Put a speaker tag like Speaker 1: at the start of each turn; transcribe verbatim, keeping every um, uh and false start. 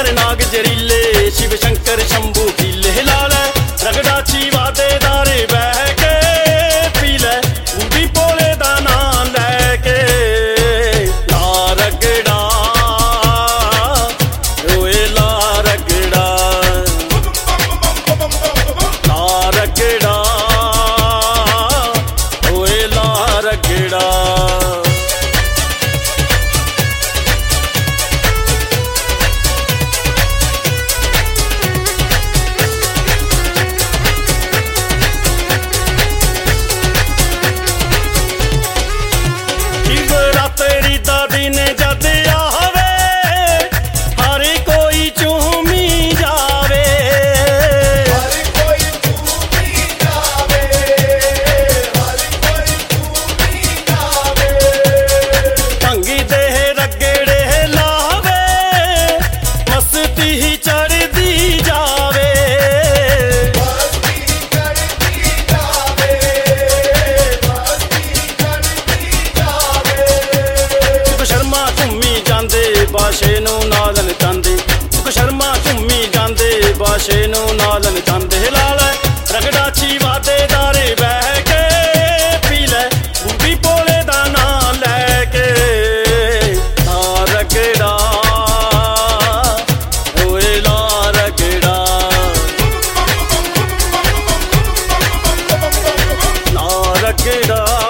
Speaker 1: शंकर नाग जरीले, शिव शंकर शंभू पीले लाल रगड़ा चीवा दे दारे बह के पी ले बूढ़ी भोले दा नाम लैके। ला रगड़ा ओए ला रगड़ा, ला रगड़ा ओए ला रगड़ा। तेरी दादी ने जद आवे हर कोई चूमी जावे,
Speaker 2: हर कोई चूमी जावे, हर कोई चूमी जावे।
Speaker 1: भंगी दे रगड़े लावे मस्ती ही चढ़दी जावे,
Speaker 2: मस्ती चढ़दी जावे, मस्ती चढ़दी जावे।
Speaker 1: सुख शर्मा घूमी जांदे बाशे नूं नालन चांदे, सुख शर्मा घूमी जांदे बाशे नूं नालन चांदे। लाल रगड़ा चीवा दे दारे बह के पी ले बूढ़ी भोले दा नाम लैके। ला रगड़ा ओए ला रगड़ा, ला रगड़ा